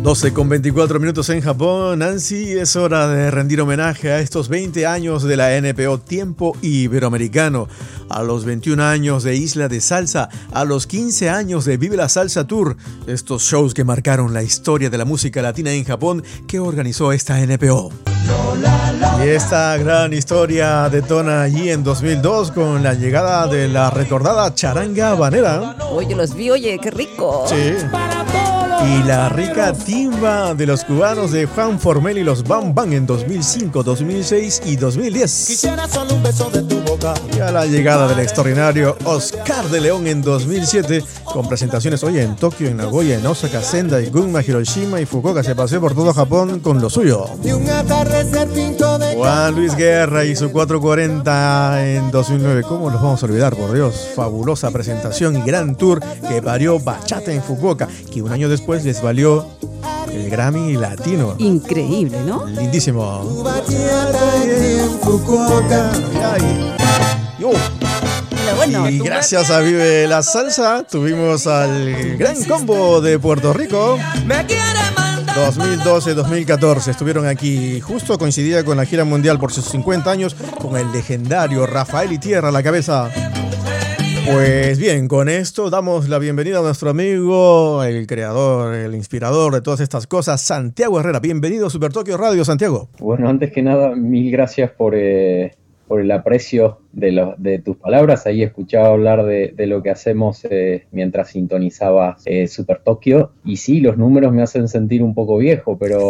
12:24 en Japón. Nancy, es hora de rendir homenaje a estos 20 años de la NPO Tiempo Iberoamericano, a los 21 años de Isla de Salsa, a los 15 años de Vive la Salsa Tour, estos shows que marcaron la historia de la música latina en Japón que organizó esta NPO. Y esta gran historia detona allí en 2002 con la llegada de la recordada charanga habanera. Oye, los vi, oye, qué rico. Sí. Y la rica timba de los cubanos de Juan Formel y los Bam Bam en 2005, 2006 y 2010. Quisiera solo un beso de tu boca. Y a la llegada del extraordinario Oscar de León en 2007, con presentaciones hoy en Tokio, en Nagoya, en Osaka, Sendai, Gunma, Hiroshima y Fukuoka. Se paseó por todo Japón con lo suyo. Y un atardecer pinto de Juan Luis Guerra y su 440 en 2009. ¿Cómo los vamos a olvidar, por Dios? Fabulosa presentación y gran tour que parió bachata en Fukuoka, que un año después les valió el Grammy Latino. Increíble, ¿no? Lindísimo. tu bachata en Fukuoka. Yo. Pero bueno, Y gracias a Vive la Salsa tuvimos al gran combo de Puerto Rico. Me quiere mandar 2012-2014 estuvieron aquí. Justo coincidía con la gira mundial por sus 50 años con el legendario Rafael Itierra a la cabeza. Pues bien, con esto damos la bienvenida a nuestro amigo, el creador, el inspirador de todas estas cosas, Santiago Herrera. Bienvenido a Super Tokio Radio, Santiago. Bueno, antes que nada, mil gracias por el aprecio de tus palabras. Ahí escuchaba hablar de lo que hacemos mientras sintonizaba Super Tokio. Y sí, los números me hacen sentir un poco viejo, pero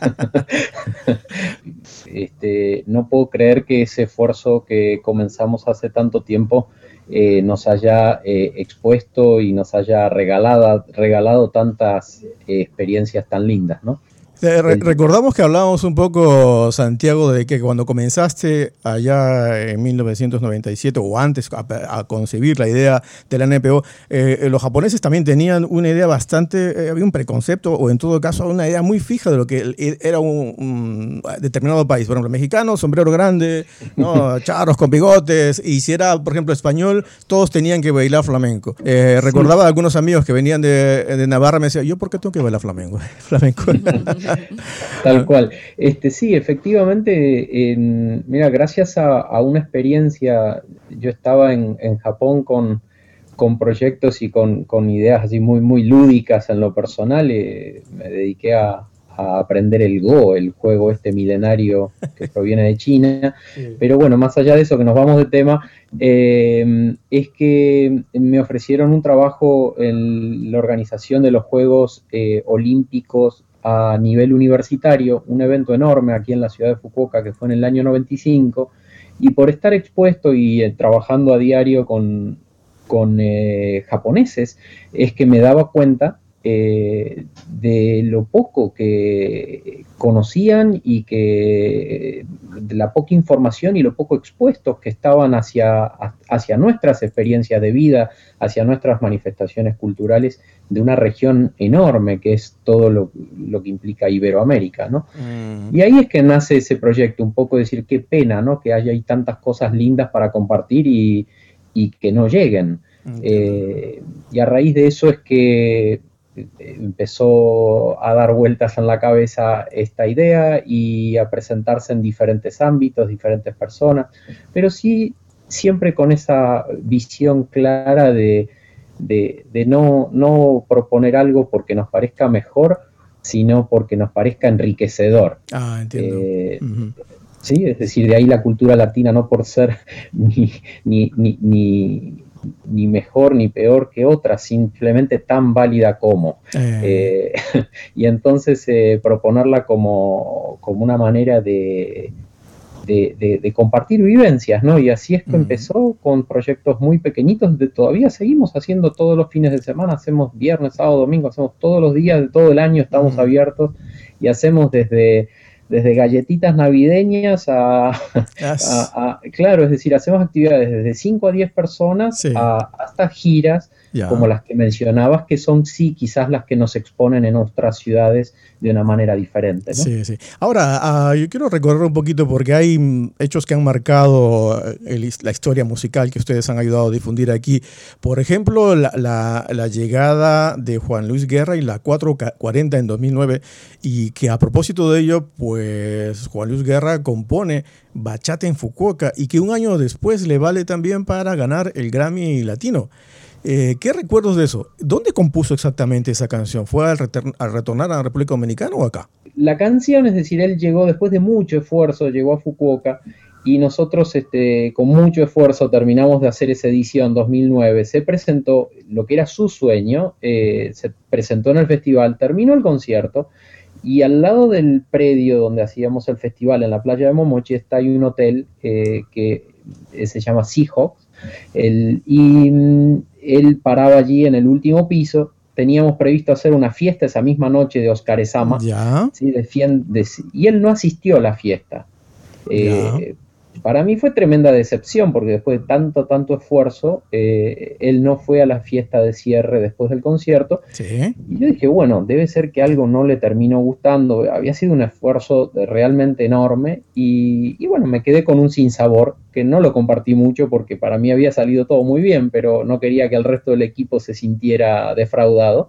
no puedo creer que ese esfuerzo que comenzamos hace tanto tiempo nos haya expuesto y nos haya regalado tantas experiencias tan lindas, ¿no? Recordamos que hablábamos un poco, Santiago, de que cuando comenzaste allá en 1997 o antes a concebir la idea de la NPO, los japoneses también tenían una idea bastante, había un preconcepto o en todo caso una idea muy fija de lo que era un determinado país. Por ejemplo, mexicano, sombrero grande, ¿no? Charros con bigotes, y si era, por ejemplo, español, todos tenían que bailar flamenco. Recordaba a algunos amigos que venían de Navarra, me decían, ¿yo por qué tengo que bailar flamenco? Tal cual. Sí, efectivamente, mira, gracias a una experiencia, yo estaba en Japón con proyectos y con ideas así muy, muy lúdicas en lo personal. Me dediqué a aprender el Go, el juego milenario que proviene de China. Sí. Pero bueno, más allá de eso, que nos vamos de tema, es que me ofrecieron un trabajo en la organización de los Juegos Olímpicos a nivel universitario, un evento enorme aquí en la ciudad de Fukuoka que fue en el año 95, y por estar expuesto y trabajando a diario con japoneses, es que me daba cuenta de lo poco que conocían y que de la poca información y lo poco expuestos que estaban hacia nuestras experiencias de vida, hacia nuestras manifestaciones culturales de una región enorme que es todo lo que implica Iberoamérica, ¿no? Y ahí es que nace ese proyecto, un poco decir qué pena, ¿no? Que haya ahí tantas cosas lindas para compartir y que no lleguen. Y a raíz de eso es que empezó a dar vueltas en la cabeza esta idea y a presentarse en diferentes ámbitos, diferentes personas, pero sí siempre con esa visión clara de no proponer algo porque nos parezca mejor, sino porque nos parezca enriquecedor. Entiendo. Sí, es decir, de ahí la cultura latina, no por ser ni mejor ni peor que otra, simplemente tan válida como. Y entonces proponerla como una manera de compartir vivencias, ¿no? Y así es que empezó con proyectos muy pequeñitos. Todavía seguimos haciendo todos los fines de semana, hacemos viernes, sábado, domingo, hacemos todos los días de todo el año, estamos abiertos y hacemos desde galletitas navideñas claro, es decir, hacemos actividades desde 5 a 10 personas, sí, hasta giras Ya. como las que mencionabas, que son sí quizás las que nos exponen en otras ciudades de una manera diferente, ¿no? Sí, sí. Ahora, yo quiero recorrer un poquito porque hay hechos que han marcado la historia musical que ustedes han ayudado a difundir aquí. Por ejemplo, la llegada de Juan Luis Guerra y la 440 en 2009, y que a propósito de ello, pues Juan Luis Guerra compone Bachata en Fukuoka y que un año después le vale también para ganar el Grammy Latino. ¿Qué recuerdos de eso? ¿Dónde compuso exactamente esa canción? ¿Fue al retornar a la República Dominicana o acá? La canción, es decir, él llegó después de mucho esfuerzo, llegó a Fukuoka y nosotros con mucho esfuerzo terminamos de hacer esa edición 2009. Se presentó lo que era su sueño, se presentó en el festival, terminó el concierto y al lado del predio donde hacíamos el festival en la playa de Momochi está hay un hotel que se llama Seahawks y él paraba allí en el último piso. Teníamos previsto hacer una fiesta esa misma noche de Oscar Ezama, ¿sí? Y él no asistió a la fiesta. Para mí fue tremenda decepción, porque después de tanto esfuerzo, él no fue a la fiesta de cierre después del concierto. Sí. Y yo dije, bueno, debe ser que algo no le terminó gustando. Había sido un esfuerzo realmente enorme y bueno, me quedé con un sinsabor que no lo compartí mucho porque para mí había salido todo muy bien, pero no quería que el resto del equipo se sintiera defraudado.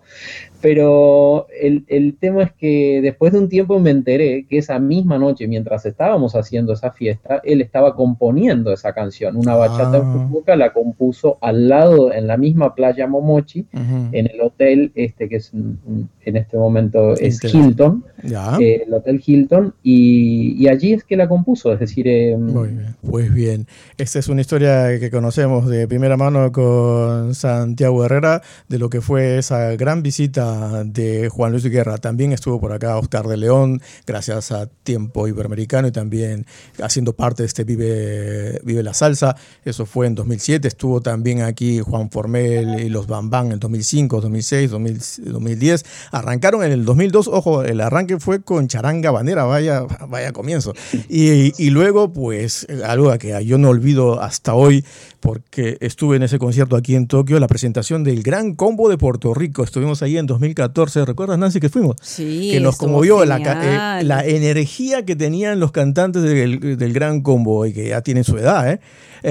Pero el tema es que después de un tiempo me enteré que esa misma noche, mientras estábamos haciendo esa fiesta, él estaba componiendo esa canción, una bachata en Fukuoka, la compuso al lado, en la misma playa Momochi, en el hotel que es en este momento es Hilton, el Hotel Hilton, y allí es que la compuso, es decir... Muy bien, pues bien. Esta es una historia que conocemos de primera mano con Santiago Herrera, de lo que fue esa gran visita de Juan Luis Guerra. También estuvo por acá Oscar de León, gracias a Tiempo Iberoamericano, y también haciendo parte de este Vive la Salsa. Eso fue en 2007. Estuvo también aquí Juan Formel y los Bam Bam en 2005, 2006, 2010. Arrancaron en el 2002. Ojo, el arranque fue con Charanga Banera, vaya comienzo. Y luego, pues, algo que yo no olvido hasta hoy, porque estuve en ese concierto aquí en Tokio, la presentación del Gran Combo de Puerto Rico. Estuvimos ahí en 2014. ¿Recuerdas, Nancy, que fuimos? Sí. Que nos conmovió la energía que tenían los cantantes del Gran Combo y que ya tienen su edad,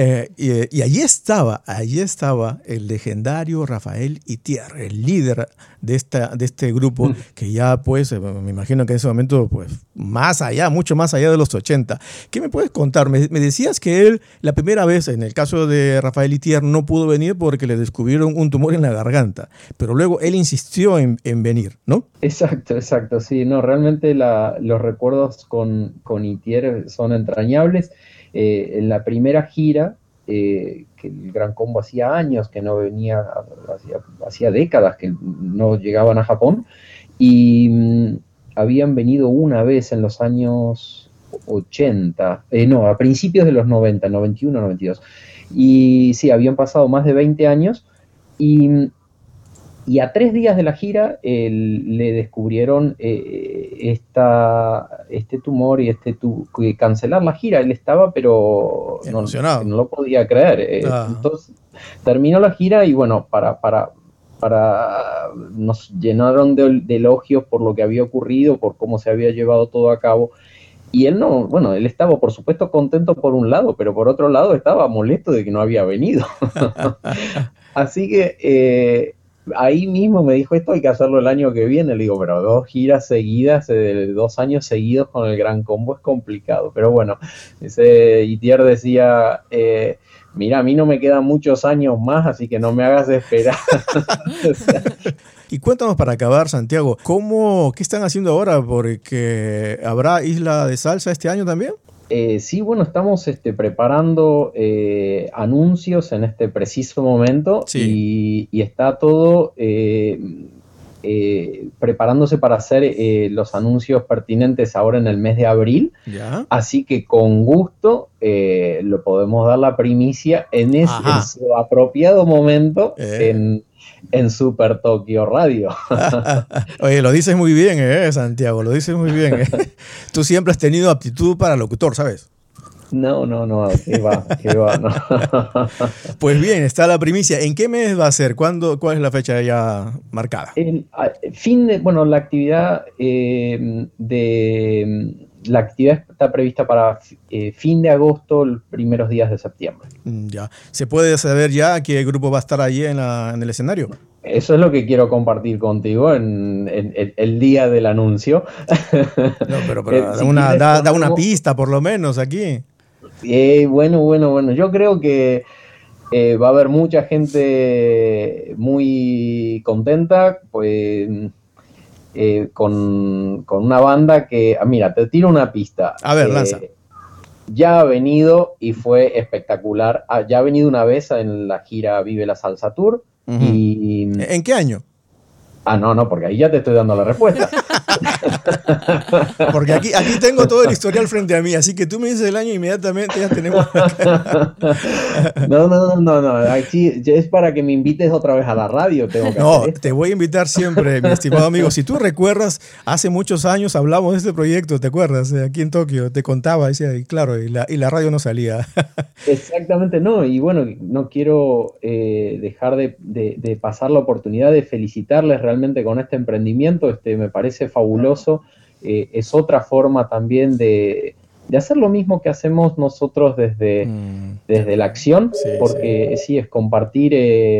y allí estaba el legendario Rafael Itier, el líder de este grupo, que ya pues me imagino que en ese momento pues mucho más allá de los 80. ¿Qué me puedes contar? Me decías que él la primera vez, en el caso de Rafael Itier, no pudo venir porque le descubrieron un tumor en la garganta, pero luego él insistió en venir, ¿no? Exacto, sí, no, realmente los recuerdos con Itier son entrañables. En la primera gira, que el Gran Combo hacía años que no venía, hacía décadas que no llegaban a Japón, y habían venido una vez en los años 80, a principios de los 90, 91, 92, y sí, habían pasado más de 20 años, y a 3 días de la gira le descubrieron este tumor y que cancelar la gira. Él estaba, pero no lo podía creer. Entonces terminó la gira y bueno, nos llenaron de elogios por lo que había ocurrido, por cómo se había llevado todo a cabo. Y él él estaba por supuesto contento por un lado, pero por otro lado estaba molesto de que no había venido. Así que ahí mismo me dijo, esto hay que hacerlo el año que viene. Le digo, pero 2 giras seguidas, 2 años seguidos con el Gran Combo es complicado. Pero bueno, ese Itier decía, mira, a mí no me quedan muchos años más, así que no me hagas esperar. Y cuéntanos para acabar, Santiago, ¿qué están haciendo ahora? Porque ¿habrá Isla de Salsa este año también? Sí, bueno, estamos preparando anuncios en este preciso momento, sí. y está todo preparándose para hacer los anuncios pertinentes ahora en el mes de abril. ¿Ya? Así que con gusto lo podemos dar la primicia en su apropiado momento en Super Tokio Radio. Oye, lo dices muy bien, Santiago, lo dices muy bien. Tú siempre has tenido aptitud para locutor, ¿sabes? No, qué va, no. Pues bien, está la primicia. ¿En qué mes va a ser? ¿Cuál es la fecha ya marcada? La actividad la actividad está prevista para fin de agosto, los primeros días de septiembre. Ya. ¿Se puede saber ya qué grupo va a estar allí en el escenario? Eso es lo que quiero compartir contigo en el día del anuncio. No, pero da una pista por lo menos aquí. Bueno. Yo creo que va a haber mucha gente muy contenta, pues con una banda que, mira, te tiro una pista. A ver, lanza. Ya ha venido y fue espectacular. Ya ha venido una vez en la gira Vive la Salsa Tour. Uh-huh. ¿En qué año? No, porque ahí ya te estoy dando la respuesta. Porque aquí tengo todo el historial frente a mí, así que tú me dices el año inmediatamente ya tenemos. No. Aquí es para que me invites otra vez a la radio. Te voy a invitar siempre, mi estimado amigo. Si tú recuerdas, hace muchos años hablamos de este proyecto, ¿te acuerdas? Aquí en Tokio, te contaba, decía, y claro, y la radio no salía. Exactamente, no. Y bueno, no quiero dejar de pasar la oportunidad de felicitarles realmente con este emprendimiento. Me parece fabuloso. Es otra forma también de hacer lo mismo que hacemos nosotros desde la acción, porque sí, es compartir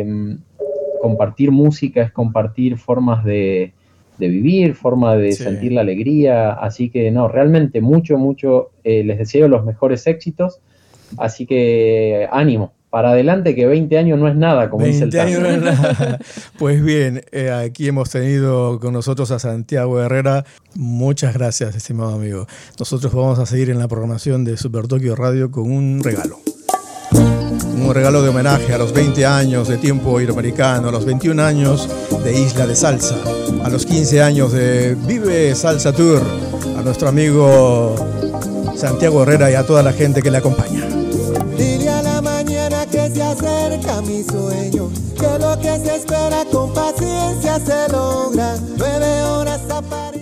música, es compartir formas de vivir, forma de sentir la alegría. Así que no, realmente mucho, les deseo los mejores éxitos. Así que ánimo. Para adelante, que 20 años no es nada, como dice el tango. 20 años no es nada. Pues bien, aquí hemos tenido con nosotros a Santiago Herrera. Muchas gracias, estimado amigo. Nosotros vamos a seguir en la programación de Super Tokio Radio con un regalo. Un regalo de homenaje a los 20 años de Tiempo Iberoamericano, a los 21 años de Isla de Salsa, a los 15 años de Vive Salsa Tour, a nuestro amigo Santiago Herrera y a toda la gente que le acompaña. Que se acerca mi sueño, que lo que se espera con paciencia se logra. 9 horas a